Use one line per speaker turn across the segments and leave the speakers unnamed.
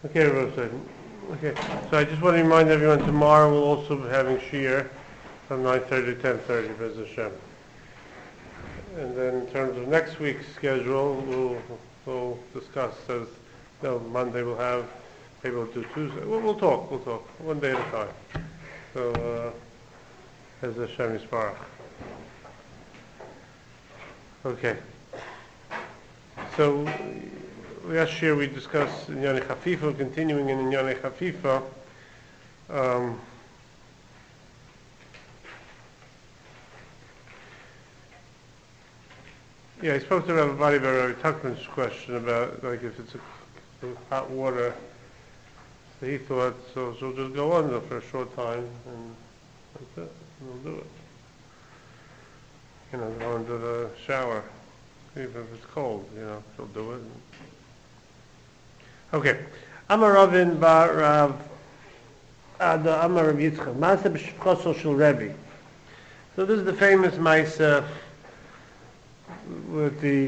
Okay, Rosa. Okay, so I just want to remind everyone tomorrow we'll also be having Shir from 9:30 to 10:30, Bez Hashem. And then in terms of next week's schedule, we'll discuss. As Monday we'll have, maybe we'll do Tuesday. We'll talk. One day at a time. So, Bez Hashem Yisparach. Okay. So last year we discussed Inyane Chafifa, continuing in Inyane Chafifa. I spoke to Rabbi Bari about Rabbi Tuckman's question about like if it's a hot water. So he thought so she'll just go under for a short time and that's it. We'll do it. Go into the shower. Even if it's cold, she'll do it. Okay. Amar Ravin bar Rav Amar Rav Yitzchak. Ma'aseh b'shivchaso shel Rebbe. So this is the famous Ma'aseh with the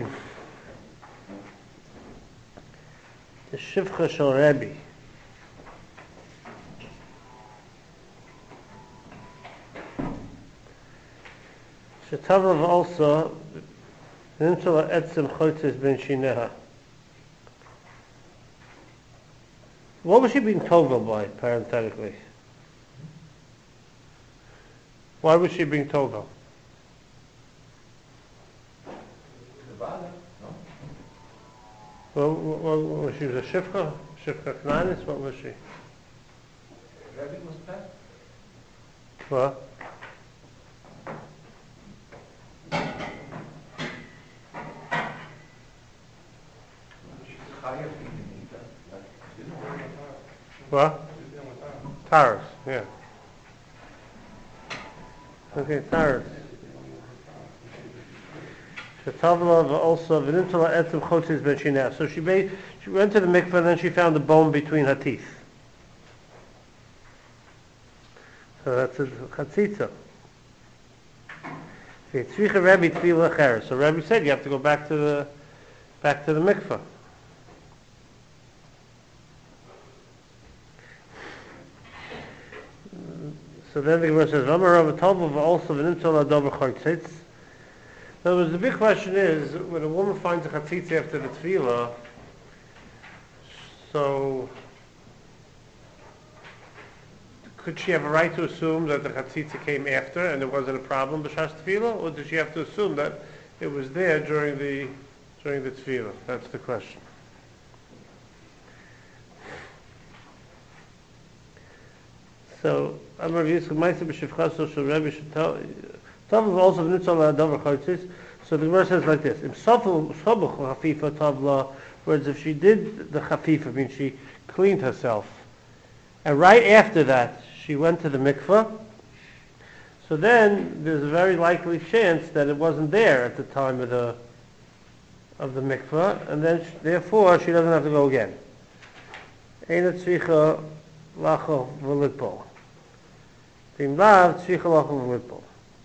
Shivcha shel Rebbe. Shetavlav also Nimtzala etzem chotzes ben shineha. What was she being told by, parenthetically? Why was she being told of? Well, she was a Shivcha Knanis? What was she?
Rebbe was pet.
What? What? Taurus, yeah. Okay, Taurus. Also, so she went to the mikveh and then she found a bone between her teeth. So that's a chatzitza. So Rebbe said you have to go back to the mikveh. So then the Gemara says, in other words, the big question is, when a woman finds a chatzitza after the tefillah, so could she have a right to assume that the chatzitza came after and there wasn't a problem b'shas tefillah, or does she have to assume that it was there during the tefillah? That's the question. So, Amar Yisrael Ma'aseh b'shivchaso shel Rebbe Tavla also v'nitzal ha'davar chotzis. So the Gemara says like this: Im sofel sobuch chafifa tavla. Whereas if she did the chafifa, means she cleaned herself, and right after that she went to the mikveh. So then there's a very likely chance that it wasn't there at the time of the mikveh, and then therefore she doesn't have to go again. Eina tzricha lacho v'litpol. B'im lav tzricha lacho v'litpol.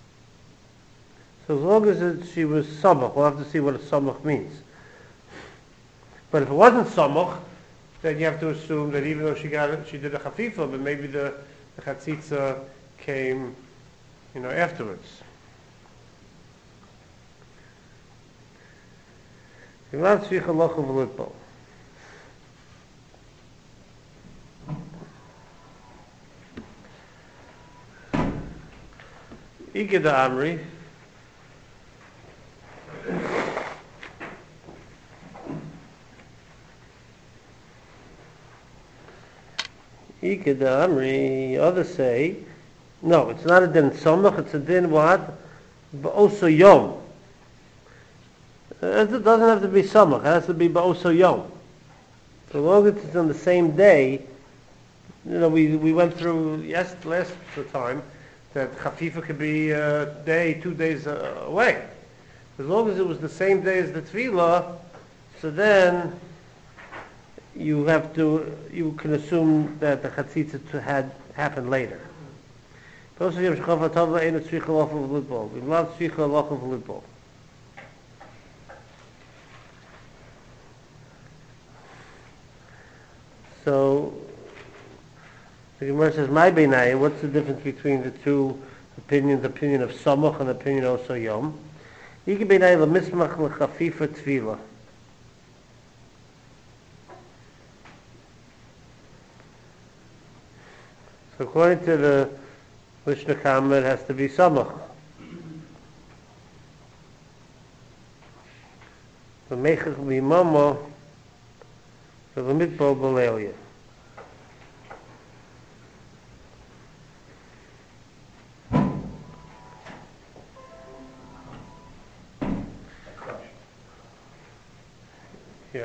So as long as she was samach, we'll have to see what a samach means. But if it wasn't samach, then you have to assume that even though she did a chafifa, but maybe the chatzitza came, afterwards. Igeda Amri. Ikeda Amri, others say, no, it's not a din samach, it's a din what? Ba'oso yom. It doesn't have to be samach, it has to be ba'oso yom. So long as it's on the same day, we went through last time that chafifa could be a day, 2 days away. As long as it was the same day as the tefillah, so then you can assume that the chatzitza had happened later. So the Gemara says, "My beinai." What's the difference between the two opinions? Opinion of Samach and opinion of Yom. Igi beinai lemismach lechafifa tefila. So according to the Mishnah Kama, it has to be Samach. The mechach b'mama, the mitbo b'leilya. Yeah.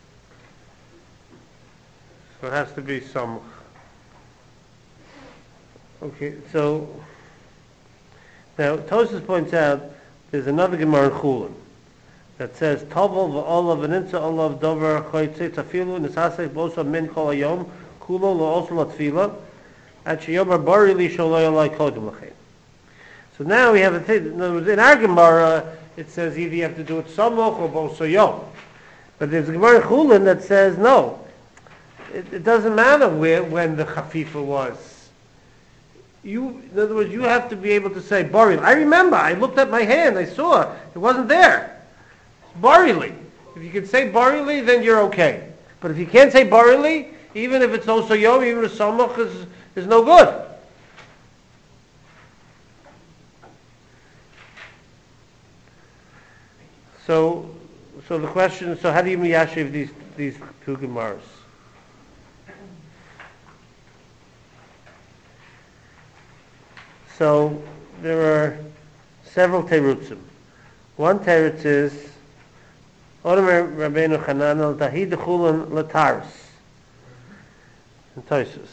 So it has to be Samach. Okay, so now Tosfos points out there's another Gemara in Chulin that says Tovel v'olav v'nimtza olav dover choytzei tafilu nisasek bosa min kol hayom kulo lo also latfila at sheyomer bari li shaloi alai kodem lachem. So now we have a thing. In other words, in our Gemara it says either you have to do it Samach or bosa yom, but there's a Gemara in Chulin that says no. It doesn't matter when the chafifa was. In other words, you have to be able to say barili. I remember, I looked at my hand, I saw, it wasn't there. It's barili. If you can say barili, then you're okay. But if you can't say barili, even if it's also yom, even if samach is no good. So the question, so how do you miyashiv these two Gemaras? So there are several terutzim. One terutz is Omer Rabbeinu Chanan al Tahid Chulin Lataris in Tosfos.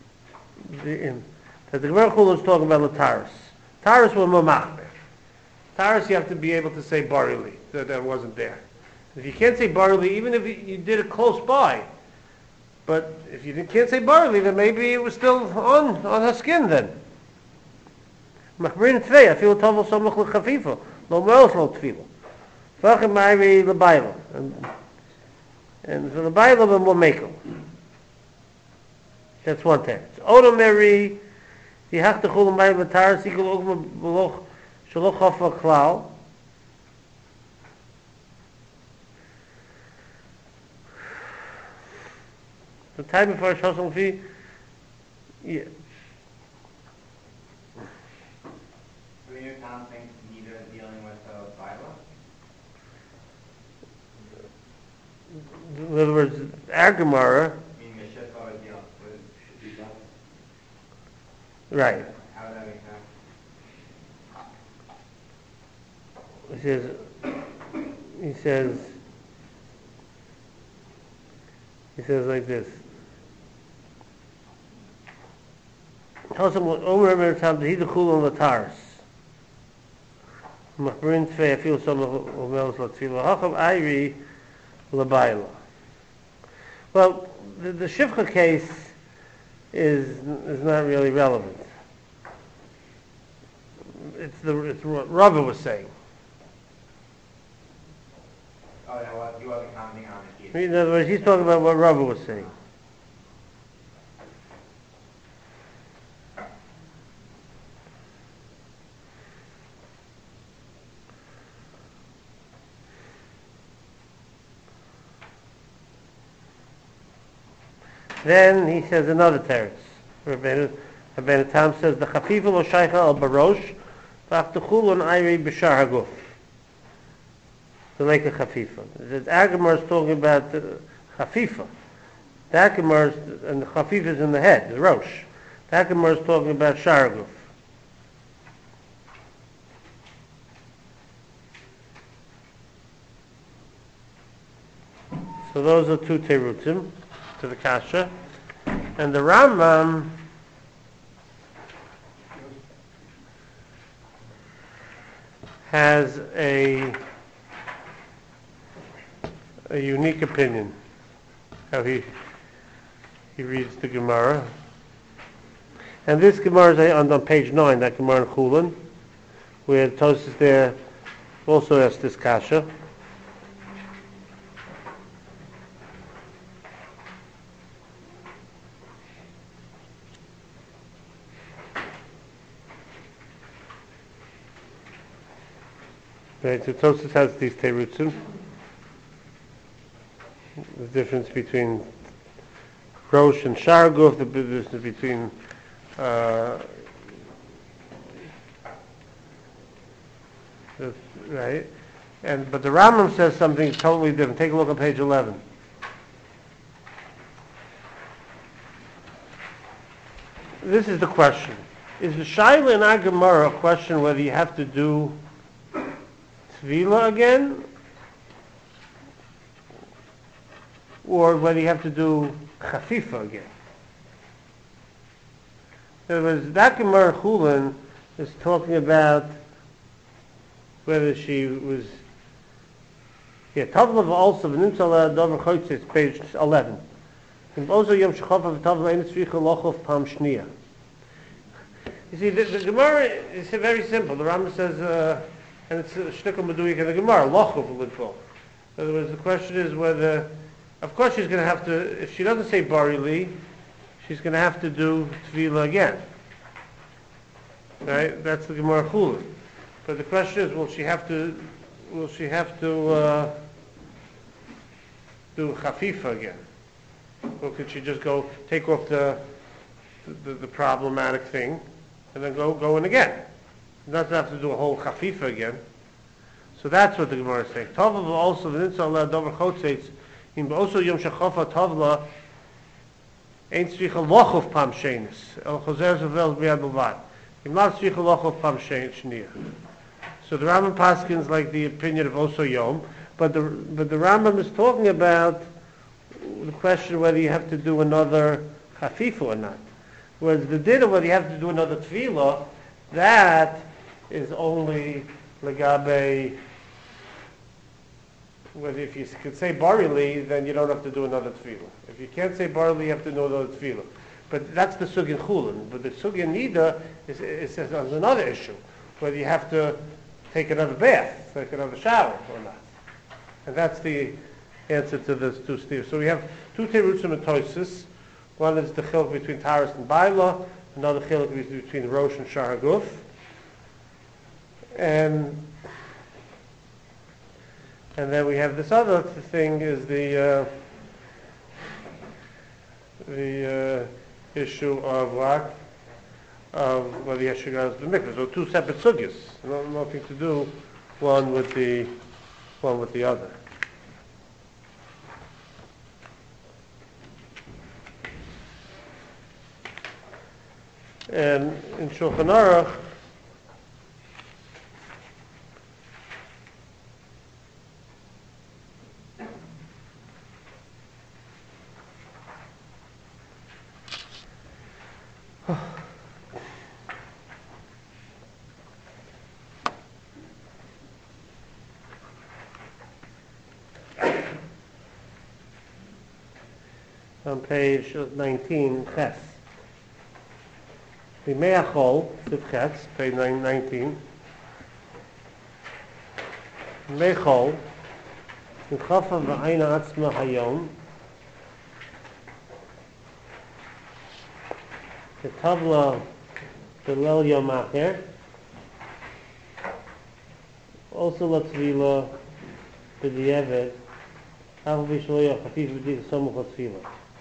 That the Gemara Chulin is talking about Lataris. Taris were mamachber. Taris you have to be able to say barili that wasn't there. If you can't say barili, even if you did it close by, but if you can't say barili, then maybe it was still on her skin then. Machbrin tvei, afilu tovel samach lechafifa, lo me'os lo tefila. V'achem ma'iri lebayla, and for the bayla b'momekel. That's one text. Odom meri, yihach techul l'mayim v'taris, yikul ogma b'loch, shaloch hofa klal. The time before Shosel Fi, yeah.
Neither is dealing with Bible?
In other words, our Gemara.
Meaning the Shefar is dealing with should be done.
Right.
How would that make
sense? He says like this. Tell him what Omer Emer Tam Tehid Chulon Lataris. Machbrin Tvei, I feel some of Omelos Latfila. Hacham Ayri Labayla. Well, the Shifcha case is not really relevant. It's what Rava was saying.
Oh, no, you wasn't commenting on it either.
In other words, he's talking about what Rava was saying. Then he says another teretz. Rabbeinu Tam says the chafifa lo shaycha al barosh v'aftachul on ayri b'shar haguf. To make a chafifa. The Agamar is talking about chafifa. The Agamar and the chafifa is in the head, the rosh. The Agamar is talking about shar haguf. So those are two terutzim to the kasha, and the Rambam has a unique opinion how he reads the Gemara, and this Gemara is on page 9, that Gemara in Chulin, where Tosfos there also has this kasha. Right, so Tosfos has these terutzim. The difference between Rosh and Sharguf, the difference between right, but the Rambam says something totally different. Take a look on page 11. This is the question: is the Shaila in our Gemara a question whether you have to do Tefillah again, or whether you have to do Chafifa again? In other words, that Gemara Chulin is talking about whether she was... Tavla also, V'nimtzala Dover Choytz, page 11. Also Yom Shechofa V'tavla Ein Tzricha Lochov Pam Shniya. You see, the Gemara is very simple. The Rambam says, and it's Shnikol Meduyik in the Gemara, Lochov L'Dvol. In other words, the question is whether... Of course she's going to have to... If she doesn't say Bari Li, she's going to have to do Tefillah again. Right? That's the Gemara Chulin. But the question is, will she have to do Chafifa again? Or could she just take off the problematic thing and then go in again? She doesn't have to do a whole Chafifa again. So that's what the Gemara is saying. Tavla also v'nitzal dover chotzeitz in also yom shechofa tavla ein tzricha lochov pam shenis el chozer zovel b'yad b'vad im not tzricha lochov pam sheniya. So the Rambam paskins like the opinion of also Yom, but the Rambam is talking about the question whether you have to do another Chafifa or not. Whereas the din of whether you have to do another Tefillah, that is only legabe. Whether if you could say Barili, then you don't have to do another Tefillah. If you can't say Barili, you have to do another Tefillah. But that's the Sugin Chulin. But the Sugin Nida is another issue, whether you have to take another bath, take another shower or not. And that's the answer to those two steers. So we have two terutzim and toises. One is the chiluk between Taurus and Baila, another chiluk is between Rosh and Shar HaGuf. And then we have this other thing is the issue of what? Of whether you should go to the mikvah. So two separate sugyas. Nothing to do one with the other. And in Shulchan Aruch, on page 19, Ches. The Me'achol, the Ches, page 19. Me'achol, in Chafa v'ayna atzma hayom, the Tavla Belel Yom Acher, also Latzvila, B'di'evet, Avu B'shloya Chafif B'di Somuch Latzvila.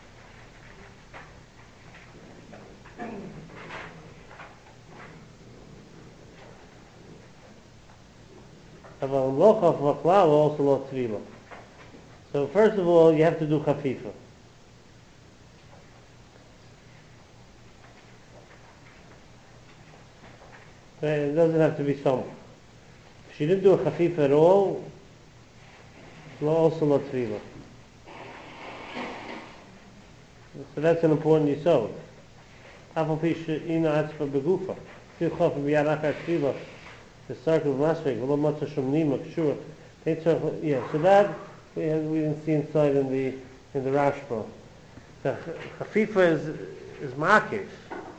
Also so first of all, you have to do chafifa. It doesn't have to be some. If she didn't do a chafifa at all, also latzvila. So that's an important yisod. Afal pi she'ina atzva begufa. Fil chof b'yad achar tzvila. The circle of last week, sure. Yeah, so that we didn't see inside in the Rashba. The Chafifa is Makif.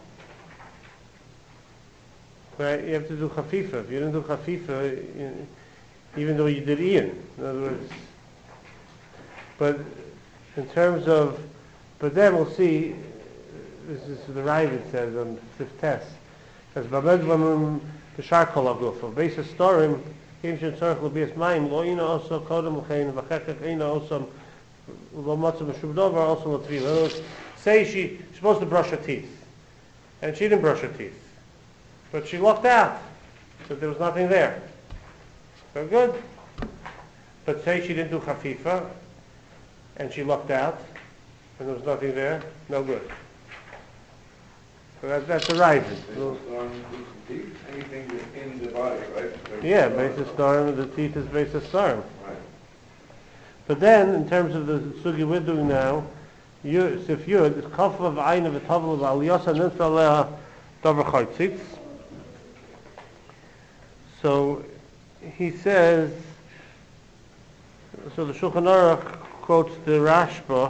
Right? You have to do Chafifa. If you didn't do Chafifa, even though you did Ian, in other words. But in terms of, but then we'll see, this is the Ravid says on the fifth test, as Babed the Sharkol Aguf, of basis storim, Kim shen tzarech l'bias mayim, lo ina osa kodem l'chein, v'chechech ina osa lo matzah m'shub dover, also l'tefillah. In other words, say she's supposed to brush her teeth, and she didn't brush her teeth, but she looked out, so there was nothing there. So good. But say she didn't do chafifa, and she looked out, and there was nothing there, no good. So that's a rising.
Anything that's in the body, right?
Yeah, basis storm, the teeth is basis storm.
Right.
But then, in terms of the sugi we're doing now, Sif Yud, it's kaf of ayin of a tavel of aliyos and then aleha davar chaytzitz. So he says, so the Shulchan Aruch quotes the Rashba,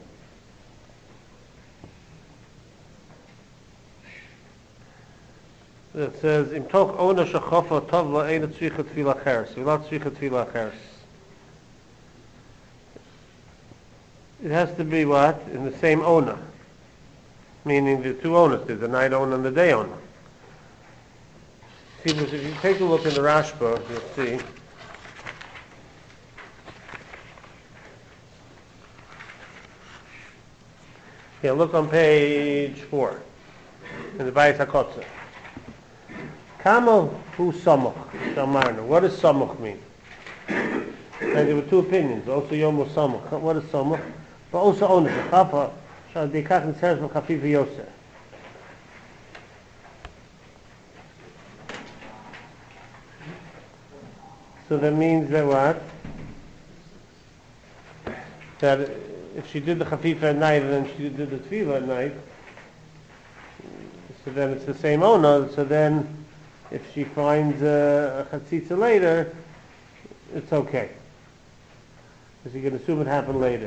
that says, Im toch ona shechofa tavla eina tzricha tefila cheres. V'la tzricha tefila cheres. It has to be what? In the same owner. Meaning the two owners, there's the night owner and the day owner. See, if you take a look in the Rashba, you'll see. Yeah, look on page 4 in the Bayis HaKotzer. Kama hu samach, shamarna. What does samach mean? And there were two opinions. Also yom samach. What is samach? But also ownership. Chapa, shal dekach nitzeres v'chafiv v'yoseh. So that means that what? That if she did the chafifa at night and then she did the tefillah at night, so then it's the same owner. So then, if she finds a chatzitza later, it's okay. Because you can assume it happened later.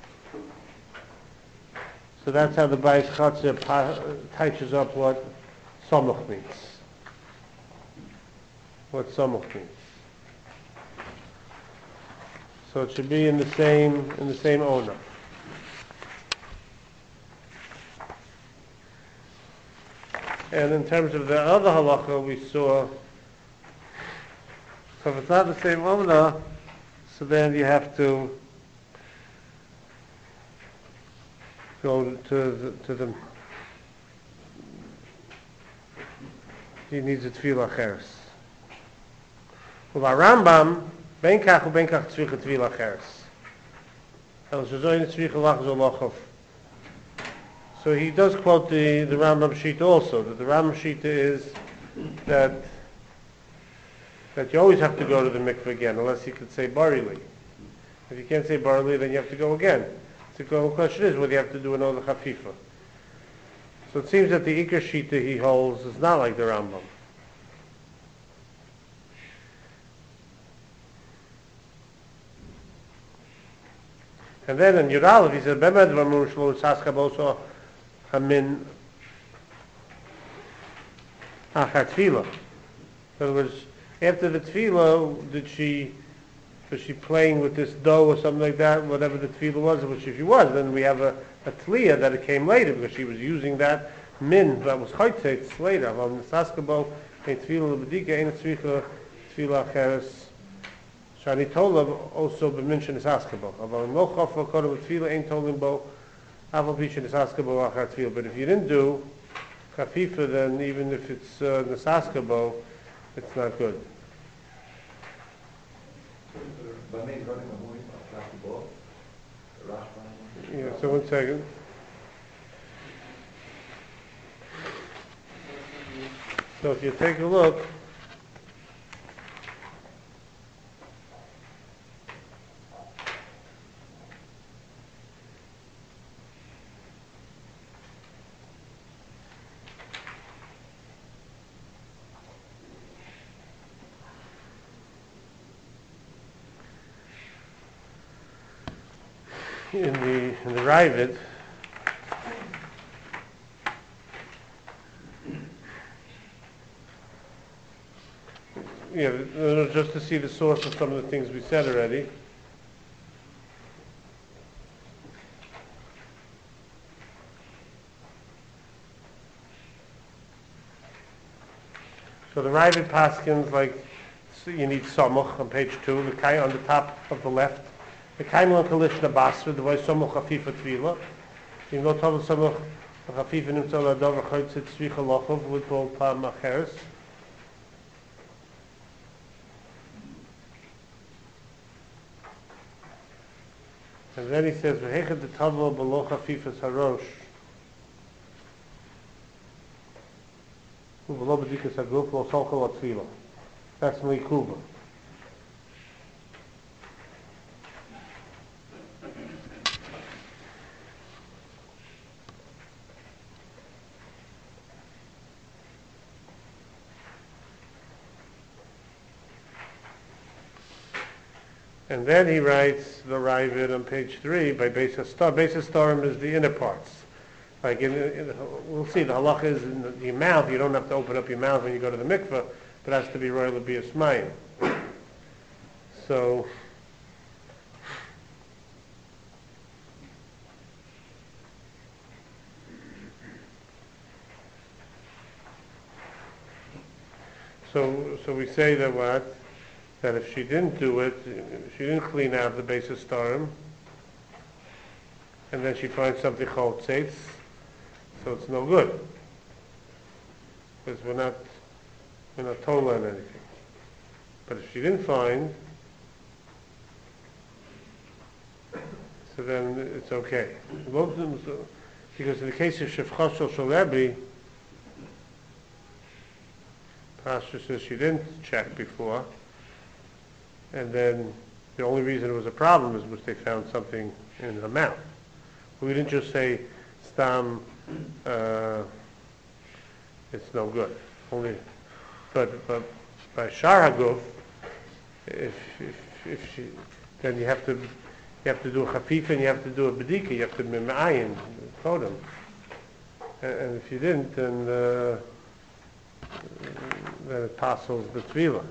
So that's how the Bayis Chatzir touches up what samach means. What samach means. So it should be in the same owner. And in terms of the other halacha we saw, so if it's not the same owner, so then you have to go to the he needs a tefillah cheres. Well, our Rambam, ben kach tzricha tefillah cheres. El shazoyin tzricha lachzor lochov. So he does quote the Rambam Shita also, that the Rambam Shita is that you always have to go to the mikveh again, unless you could say barili. If you can't say barili, then you have to go again. The question is whether you have to do another chafifa. So it seems that the Iker Shita he holds is not like the Rambam. And then in Yudalev he said, "Bemed v'amur shlo tzascha boso hamin achar tefillah." In other words, after the tefillah, was she playing with this dough or something like that, whatever the tefillah was, which if she was, then we have a tliya that it came later, because she was using that min, that was chaytzetz later. Aval nisaskabo, ein tefillah l'bedika, ein tefillah acheres, shani tolav, also b'minshin nisaskabo. Aval no chafra kodem tefillah, ein tolim bo, aval pishin nisaskabo achar tefillah. But if you didn't do chafifa, then even if it's nisaskabo, it's not good. Yeah, so 1 second. So if you take a look, in the Ravid, just to see the source of some of the things we said already. So the Ravid paskins like you need Samuch on page 2, the Kai on the top of the left. The Kaimel Kalishna Basra, the voice Samuch Chafifa Tvila. You know, Tov Samuch Chafifa Nimtzal Adav Chaytzit Tzvicha Lochov with Paul Pam Macheres. And then he says, "V'hechet the Tavo B'lo Chafifas Harosh." U'B'lo B'dikas Haguf Lo Solcha Latvila. That's Meikuba. And then he writes the Ravid on page 3 by Beis Star. Beis Starim is the inner parts. Like we'll see, the halacha is in the mouth. You don't have to open up your mouth when you go to the mikveh, but it has to be royal b'yas mayim. So we say that what? That if she didn't do it, she didn't clean out the Beis Starim, and then she finds something called tzitz, so it's no good. Because we're not told on anything. But if she didn't find, so then it's okay. Because in the case of Shefcha Shel Shalebi, Pastor says she didn't check before, and then the only reason it was a problem is because they found something in her mouth. We didn't just say, Stam, it's no good. But by Shar Haguf, if she, then you have to do a Chafifa and you have to do a Bedika, you have to Mim'ayin, Kodem. And if you didn't, then it passes the Tvila.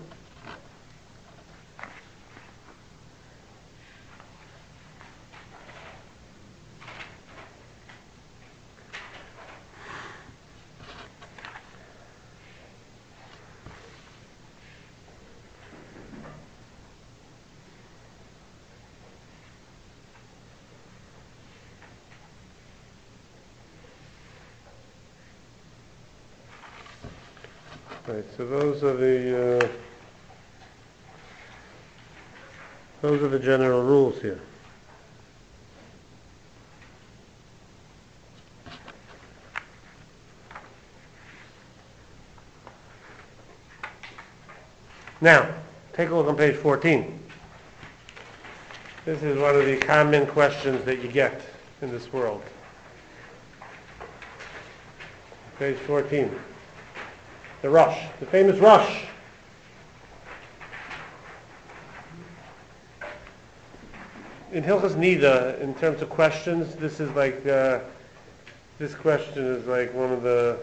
Right, so those are the general rules here. Now, take a look on page 14. This is one of the common questions that you get in this world. Page 14. The Rosh, the famous Rosh. In Hilchos Nida, in terms of questions, this is like, this question is like one of the,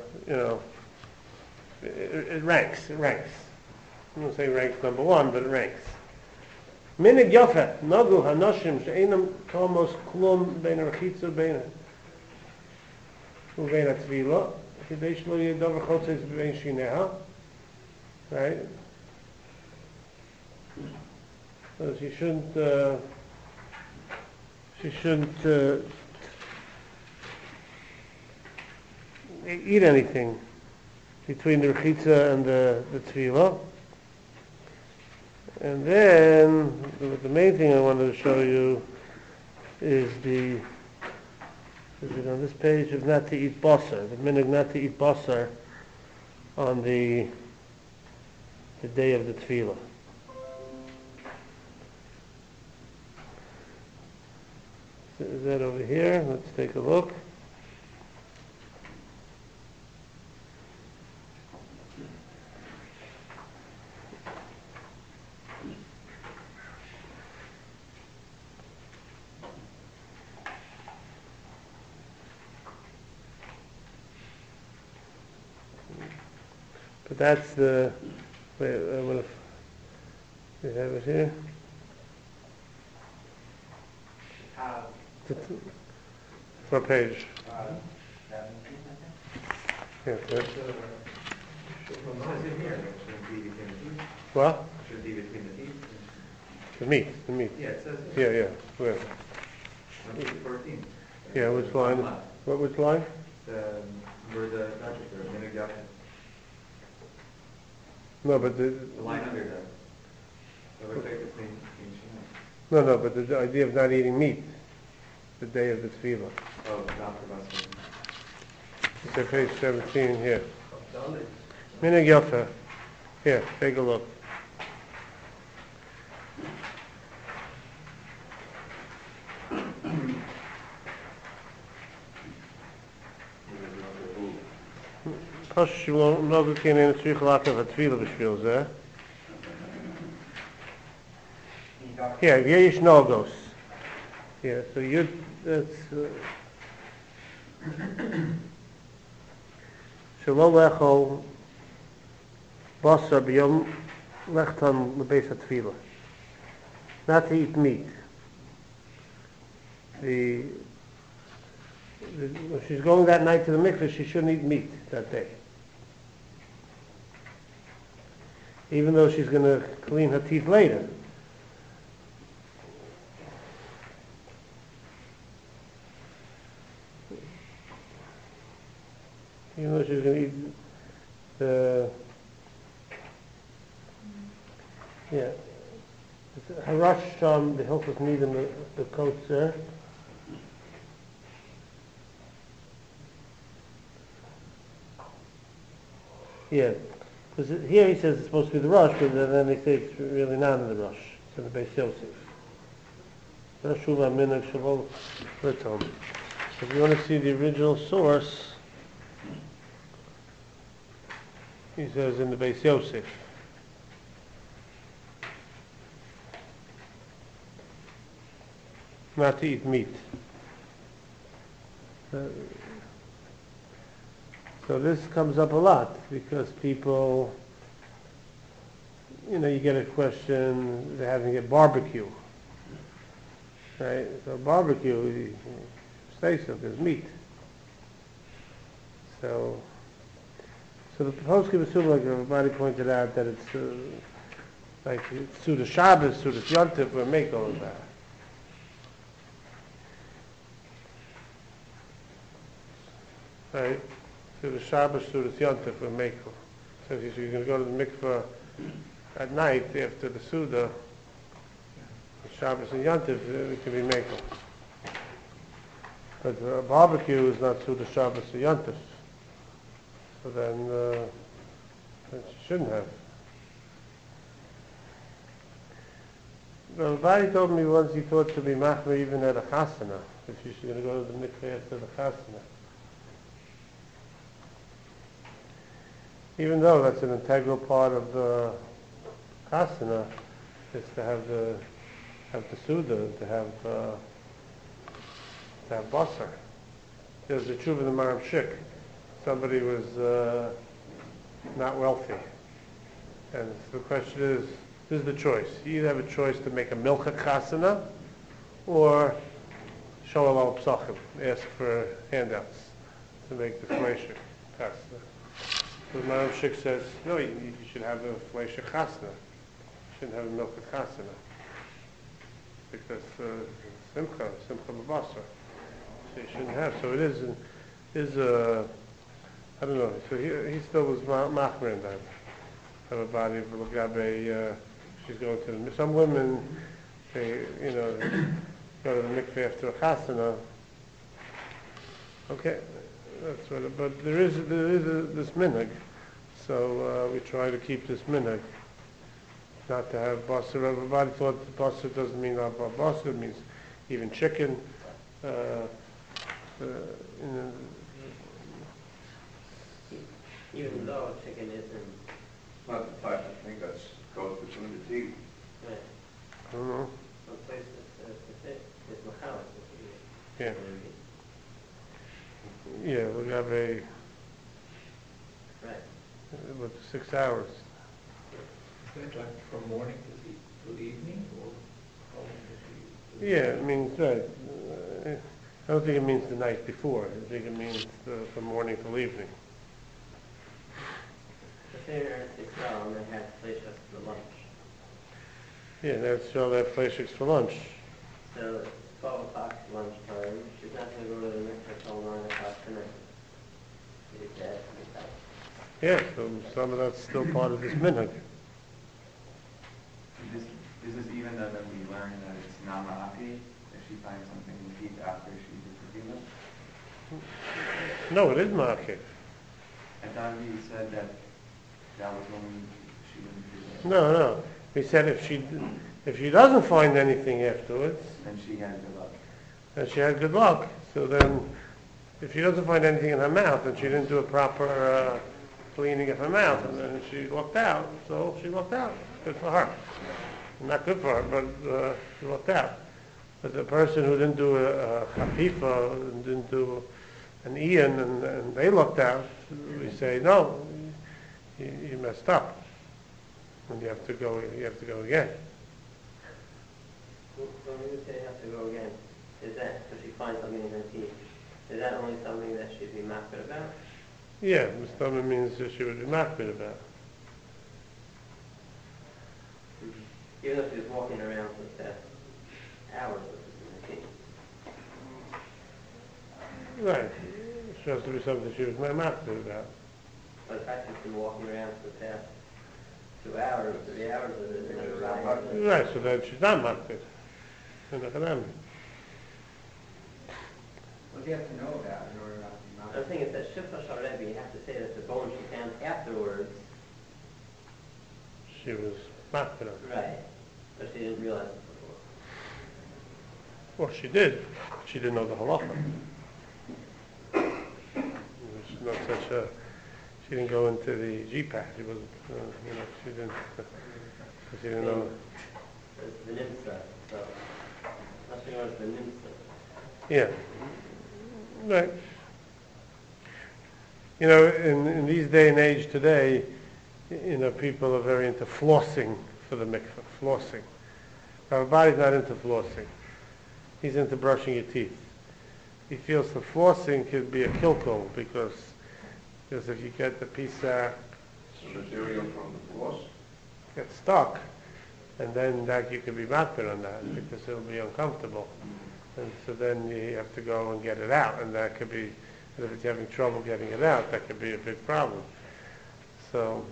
it ranks. I won't say ranks number one, but it ranks. Minig Yofe, Nagu Hanoshim, She'enam Tomos Klum Bein Rechitza Bein Uvein Atzvila. Right? So she shouldn't eat anything between the rechitza and the tefillah. And then the main thing I wanted to show you is on this page of not to eat basar, the minhag not to eat basar on the day of the tefillah. Is that over here? Let's take a look. But that's the, wait, what if, you have it here? What page? Yeah, what?
Should be between the teeth.
The meat.
Yeah, it says.
Yeah, where?
On page 14.
Yeah, which line?
Bottom left.
Which line?
Where the register, minhag yafer.
No, but
The line under that. It looks like it's being
no, but the idea of not eating meat the day of the tefillah.
Oh, not for us.
It's at page 17 here. Minhag yafer. Here, take a look. Pashut no kennen tzrich laken van tefillah b'shvil zeh. Here is nogos. Yeah, so that's shelo lechol basar b'yom lechtan l'beis hatefillah. Not to eat meat. When she's going that night to the mikveh, she shouldn't eat meat that day. Even though she's going to clean her teeth later. Even though she's going to eat Harash the Hilchos Nidim, the coats there. Yeah, because here he says it's supposed to be the Rosh, but then they say it's really not in the Rosh. It's in the Beis Yosef. Rashuva Minhag Shalom Litom. If you want to see the original source, he says in the Beis Yosef. Not to eat meat. So this comes up a lot because people, you get a question, they're having a barbecue, right? So barbecue, steak is meat. So the poskim assume, like everybody pointed out, that it's like Suda Shabbos, Suda Yontif, we make all of that. Right? To the Shabbos, to the Yontif, we make. So if you're going to go to the mikveh at night after the Suda, Shabbos and Yontif, it can be makel. But barbecue is not Suda Shabbos or Yontif. So then you shouldn't have. The body told me once he thought to be machmer even at a chasana, if you're going to go to the mikveh after the chasana. Even though that's an integral part of the chasana, is to have the suda, to have basar. There's a tshuva in the Maram Shik. Somebody was not wealthy, and so the question is, this is the choice. You either have a choice to make a milcha chasana, or show al psachim, ask for handouts to make the fleisher chasana. So the Maram Shik says, no, you should have a fleisher chasana. You shouldn't have a milcha chasana. Because simcha b'basar. So you shouldn't have. So it is I don't know. So he still was machmer in that. Everybody, she's going to some women, they go to the mikveh after a chasana. Okay, that's what. But there is this minhag, so we try to keep this minhag. Not to have basar. Everybody thought basar doesn't mean basar. It means even chicken.
Even though chicken isn't.
Not the type of thing that goes between the teeth.
Right.
I don't know.
Some places it's machalik.
Yeah. Yeah, we have
Right.
with 6 hours.
Is that like from morning to evening, or how long does he?
Yeah, it means right. I don't think it means the night before. I think it means from morning till evening.
The Seder Israel, and they had fleishas for lunch.
Yeah, that's all their fleischiks for lunch.
So it's 12 o'clock lunchtime. She's not going to go to the mikveh till 9 o'clock tonight. Is that?
Yeah, so some of that's still part of this minhag.
Is this even though that we learn that it's nama'aki, if she finds something to keep after she did the tefillah?
No, it is market.
I thought you said that that was when she didn't do that.
No. He said if she doesn't find anything afterwards,
Then she had good luck.
then she had good luck. So then, if she doesn't find anything in her mouth, and she didn't do a proper cleaning of her mouth, and then she lucked out. So she lucked out. Good for her. Not good for her, but she lucked out. But the person who didn't do a chafifa, and didn't do an ian, and they lucked out, we say, no, you messed up. And you have to go again.
When you say have to go again, is that because she finds something in her teeth? Is that only something that she'd be makbid about?
Yeah, Mustama means that she would be makbid about.
Even if she's walking around for the past hours with this in her teeth.
Right. She has to be something she was makbid about.
But the fact that she's been walking around for the past 2 hours, 3 hours of it, and it's
Right, so then she's not makbid.
What do you have to know about in order not to be
The
makbid?
thing is that Shifra Sharebi, you have to say that the bone she found afterwards,
She was makbid on.
right, but she didn't realize it before.
Well, she did. She didn't know the halacha. It was not such a. She didn't go into the GPAT. She wasn't. She didn't. She didn't know.
It's the nimsa, so nothing else than nimsa.
Yeah. Right. In these day and age today, people are very into flossing for the mikveh. Flossing. Now, body's not into flossing. He's into brushing your teeth. He feels the flossing could be a kilkul because if you get the piece
The material from the floss.
get stuck, and then that you could be makbid on that because it'll be uncomfortable. And so then you have to go and get it out, and that could be, and if you're having trouble getting it out, that could be a big problem. So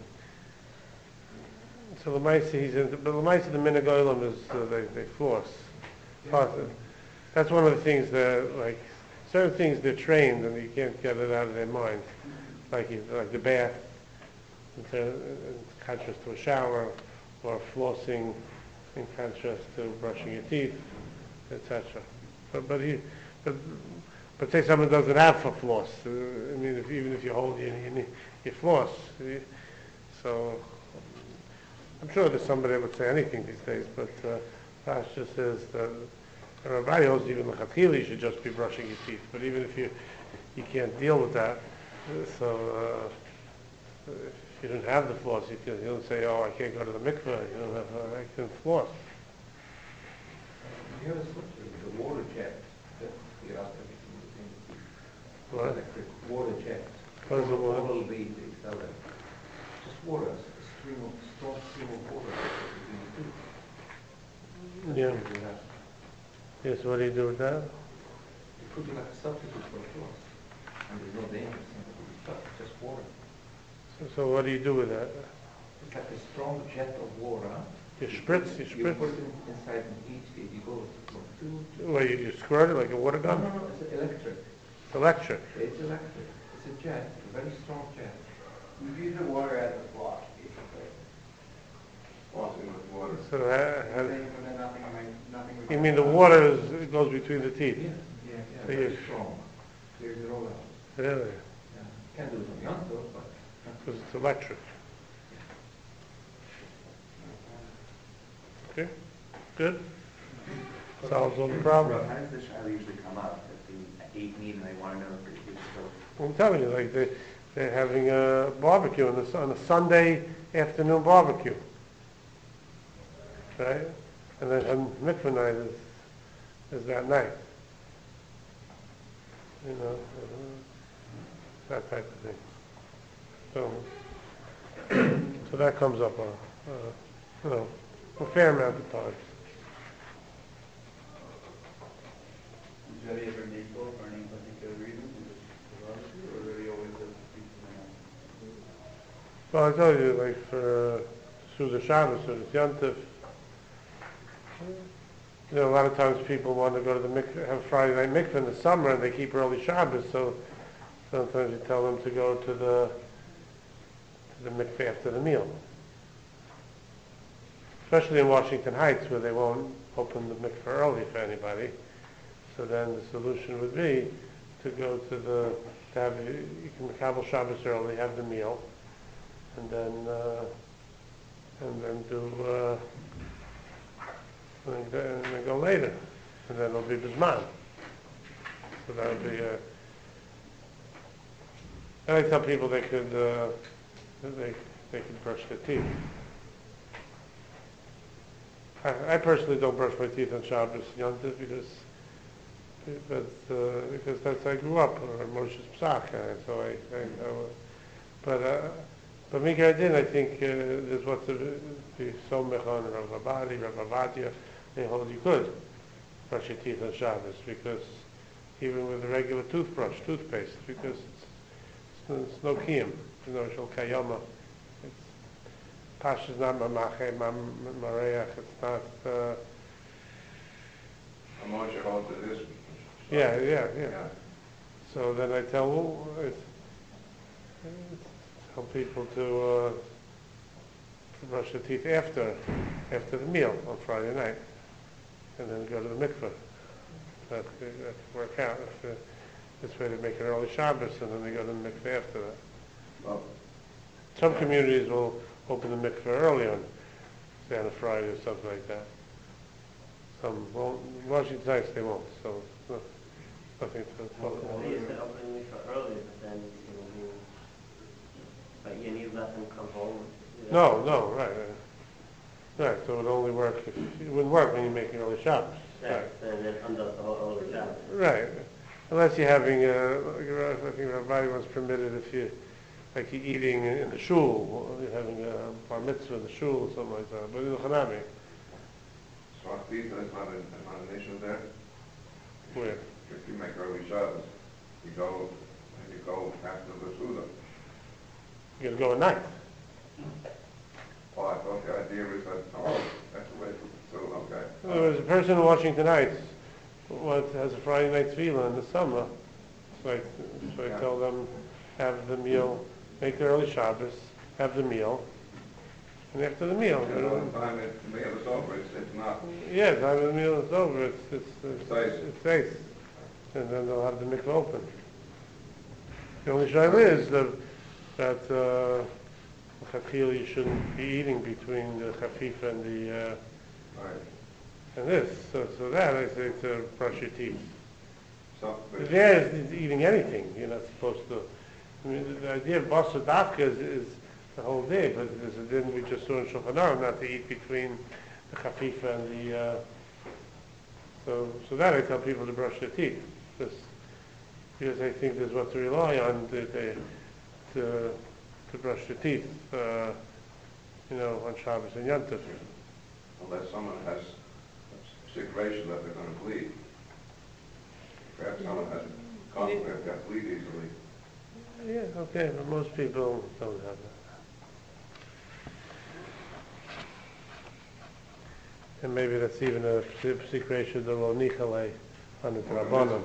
the Maisa he's into, but the Maisa the minhag olam is they floss. That's one of the things that, like, certain things they're trained and you can't get it out of their mind, like the bath, in contrast to a shower, or flossing in contrast to brushing your teeth, etc. But say someone doesn't have a floss. Even if you hold your floss, so I'm sure there's somebody that would say anything these days. But Pasha says that everybody holds even l'chatchila you should just be brushing your teeth. But even if you can't deal with that, so if you don't have the floss, you don't say, oh, I can't go to the mikveh. You don't have I can floss.
Here's the water jet. That's the other thing.
What?
Electric water jet.
What is the water?
Oral bead, they sell it. Just water, a strong stream of water.
Yeah. Yes, what do you do with that?
You put it like a substitute for floss. And there's no danger, it's just water.
So what do you do with that?
It's like a strong jet of water.
You spritz.
You put it inside an each gate. You go from two.
Well, you squirt it like a water gun?
No, it's electric.
It's electric.
It's electric. It's a jet, a very strong jet.
You use the water as a floss, basically.
Flossing with water.
So
Nothing.
you mean the water it goes between the teeth?
Yeah,
So
very
you-
strong. Clears it all out.
Really?
Yeah. Can't do it on young though, but
Because it's electric. Okay? Good? Solves all the problems.
How does the shaila usually come up? If the 8 meet and they want to know if your kids still...
I'm telling you, like they're having a barbecue on a Sunday afternoon barbecue. Right? And then mikveh night is that night. That type of thing. So that comes up, a fair amount of times.
Did Rebbe ever make for any particular reason? Or Rebbe always does it?
Well, I told you, like for Suda Shabbos or Yantif, you know, a lot of times people want to go to the mikveh, have Friday night mikveh in the summer, and they keep early Shabbos, so sometimes you tell them to go to the mikveh after the meal. Especially in Washington Heights, where they won't open the mikveh early for anybody. So then the solution would be to go to you can Kabbalah Shabbos early, have the meal, and then go later, and then it'll be Bisman. So that would be. And I tell people they could brush their teeth. I personally don't brush my teeth on Shabbos Yontif because that's I grew up or Moshe's Psach, so but Mikra Din, I think there's what the Somech on Rav Abadi, Rav Avadia, they hold you could brush your teeth on Shabbos because even with a regular toothpaste, because it's no kiyum, no shel kayama. Pash is not mamache, mareach. It's not.
Moshe holds to this.
Yeah. So then I tell people to brush their teeth after the meal on Friday night, and then go to the mikveh. That could work out. This way they make it early Shabbos, and then they go to the mikveh after that.
Well,
Some communities will open the mikveh early on, say on a Friday or something like that. Some won't. Washington Heights they won't. So nothing to follow.
They used to open the mikveh early, but then you need to let them come home.
No, right. So it would only work it wouldn't work when you make an early Shabbos.
Right. And then undoes the whole early Shabbos.
Right. Unless you're having, I think everybody was permitted if you're eating in the shul, or you're having a bar mitzvah in the shul or something like that. But in the Chanami.
Swat pizza is not an issue there.
Where?
If you make early Shabbos, you go after the Suda.
You gotta go at night.
Well, I thought the idea was that's the way to okay.
There was a person in Washington Heights who has a Friday night tefillah in the summer. So I tell them, have the meal, make the early Shabbos, have the meal, and after the meal.
And by the time the meal is over, it's not.
Yeah, the time the meal is over,
It's
safe. And then they'll have the mikveh open. The only shayla is that you shouldn't be eating between the chafif and the and this. So that I say to brush your teeth.
So,
There is eating anything. You're not supposed to. I mean, the idea of basar dafka is the whole day, but there's a din we just saw in Shulchan Aruch not to eat between the chafif and the. So that I tell people to brush their teeth, because I think there's what to rely on to brush your teeth, on Shabbos and Yantif.
unless someone has a situation that they're going to bleed. Perhaps someone has a conflict that bleed easily.
Yeah, okay, but most people don't have that. And maybe that's even a secretion of lo nichale on the Rabbanim.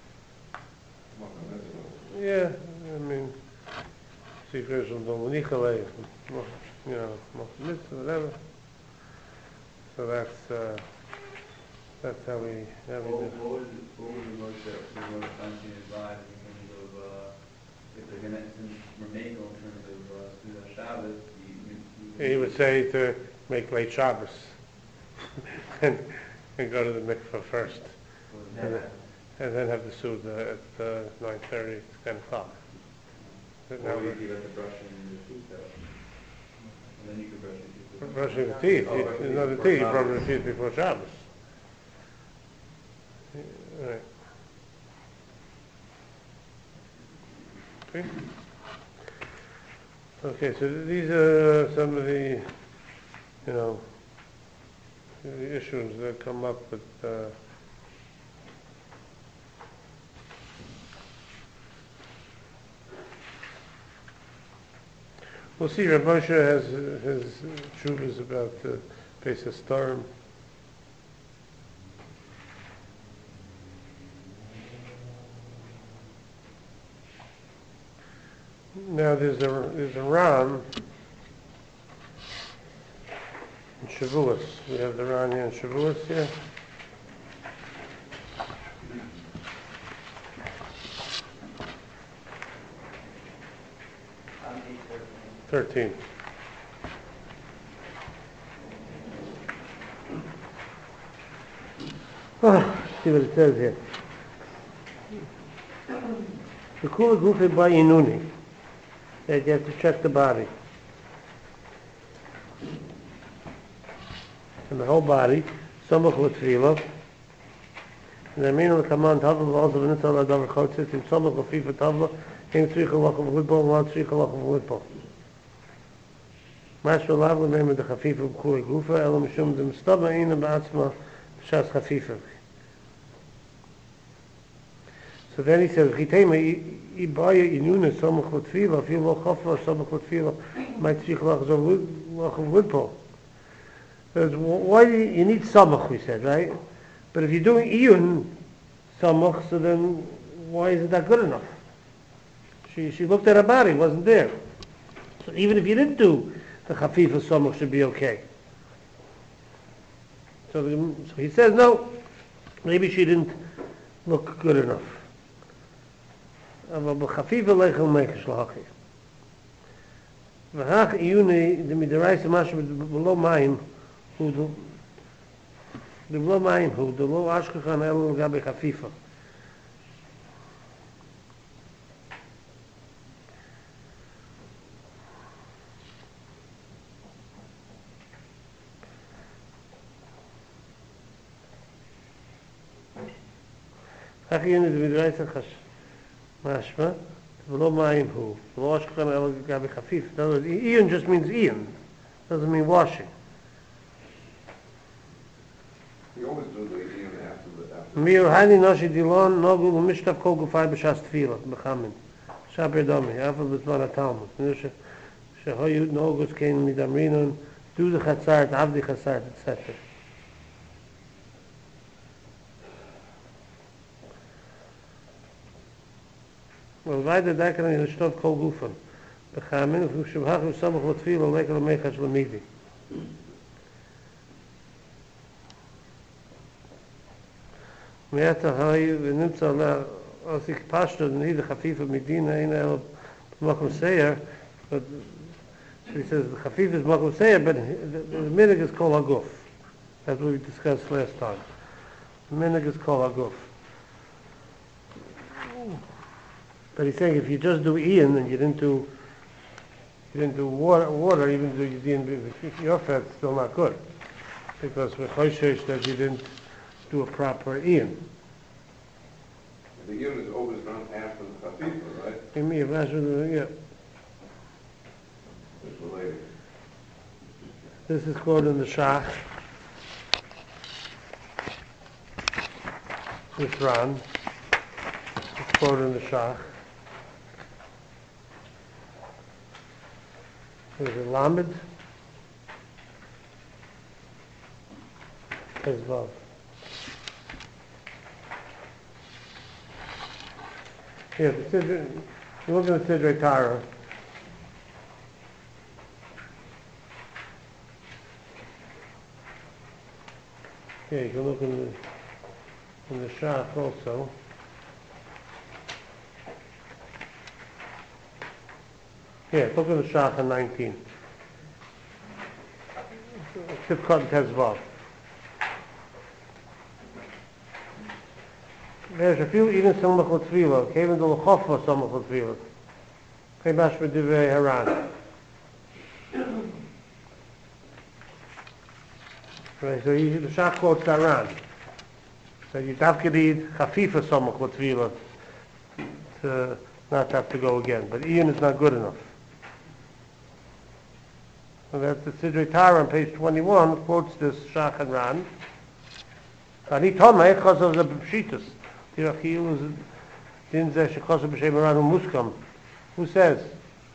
Yeah, I mean, secretion of lo nichale, whatever. So that's how we do.
What would the most fancy advise in terms of if they're going to, since we're making in terms of Suda Shabbos,
He would say to make late Shabbos and go to the mikveh first, and then have the Suda at 9:30, 10 o'clock.
Or you let the brushing the teeth out, and then you could brush your teeth.
Brushing the teeth. The teeth. You brush the teeth before Shabbos. Right. Okay. Okay, so these are some of the, issues that come up with, we'll see, Rav Moshe has his tshuvas about the base of storm. Now there's a Ram in Shavuos. We have the Ram here in Shavuos here.
On page
13. See what it says here. The Kula Gufi by Inuni. That you have to check the body. And the whole body, Samach with Tefillah. And the meaning of the command, Tavla, also the Nitzal Adavar Chotzit, in Samach of Fifa Tavla, in Tzricha Lach of Lidbol, and one Tzricha Lach of Lidbol. Mashra Lav, the name of the Chafifa of Kula Gufa, Elam Shum, the Mistaba, Ina Ba'atzma, Shas Chafifa. So then he says, "Chitema ibaya inuna samach l'tfila, fil lo chafla samach l'tfila, might tzich lach of lidpol." Why do you need samach? We said, right? But if you're doing iyun samach, so then why isn't that good enough? She looked at her body, it wasn't there. So even if you didn't do the chafifa samach, should be okay. So he says, no, maybe she didn't look good enough. אבל בחפיף הולך על מייחש להכי. והך עיוני, דמדרייס משהו בלא מים, הוא דלא מים הוא, דלא אשכחן אלו לגבי חפיפה. כך עיוני דמדרייס משמע, ולא מים הוא. ולא אשכחן אלו לגבי חפיף. In other words, Ian just means Ian. Doesn't mean washing.
You always do the Ian after the...
Mir hani nashi dilon nogu l'mishtav kol gufay b'shas tefila b'chamin. Shaber domi, afal b'zman ha-talmud. Shehoyu nogus kein midamrinon, du the chatzart, avdi chatzart, etc. Well, weiter denken in l'shtov kol gufan. B'chamin, v'shubhach v'samach l'tefila lekel l'meichash l'midi. Me'ata hay v'nimtza la osik pashto d'nei the chafifa medina in el makom seir, but she says the chafifa is makom seir, but the minig is kol haguf. That's what we discussed last time. The minig is kol haguf. But he's saying if you just do Ian and you didn't do water, even though you didn't, your fat's still not good, because we're choishish that you didn't do a proper Ian.
The Ian is always done after the chafifa, right?
Yeah.
It's related.
This is quoted in the Shach. This Ran. It's quoted in the Shach. There's a Lamed. Hezvav. Yeah, the Sidra, you look at the Sidrei Torah. Yeah, you can look in the Shach also. Yeah, look at the Shach on 19. Sivkot Tezvav. There's a few even Samach L'Tfila, even the L'Chofla Samach L'Tfila. Kaimash V'Divrei Haran. Right, so the Shach quotes Haran. So you have to read Chafifa Samach L'Tfila to not have to go again. But Ian is not good enough. And that the Sidrei Torah on page 21 quotes this Shach and Ran. Ani Tomei Chazal the Pshitas. Tirachil is Din Zeh Shechazal B'Shem Ran Muskam. Who says?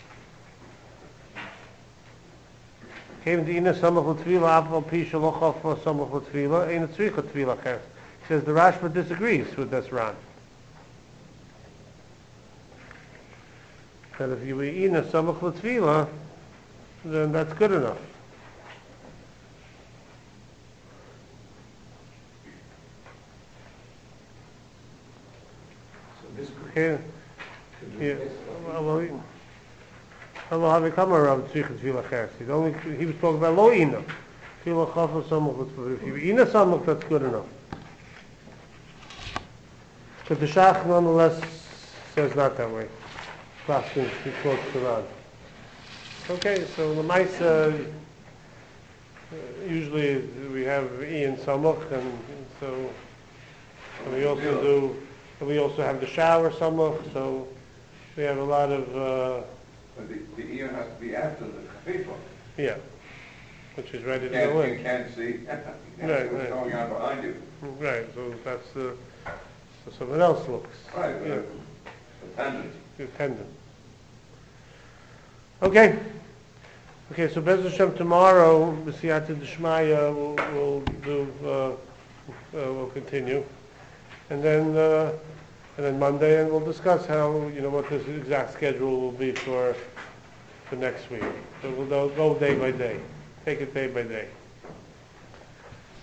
Came to Ina Samach L'Tvila Aval Pisha Lochaf Samach L'Tvila Ina Tzricha Tvila Ches. He says the Rashba disagrees with this Ran. That if you eat Ina Samach L'Tvila, then that's good enough.
So this
Okay.
could
Yeah.
replace
Allah have come around Tzricha Tvila Ches. He was talking about Lo Ina. Tvila Chaf Samach L'Tvila. If you eat Ina Samach, that's good enough. But the Shach nonetheless says not that way. He quotes the Ran. Okay, so the Maisa, usually we have Ian Samach, and so and we also have the shower Samach, so we have a lot of
But the ear has to be after the chafefa.
yeah, which is ready to go
You
in.
can't see, you can't see
Right,
what's
right.
going on behind you.
Right, so that's so someone else looks.
Right,
Yeah.
the tendon.
The tendon. Okay. Okay, so Bez Hashem tomorrow, B'siyata D'Shmaya, we'll continue, and then Monday, and we'll discuss how what this exact schedule will be for next week. So we'll go day by day, take it day by day.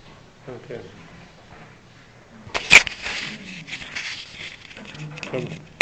Okay. So,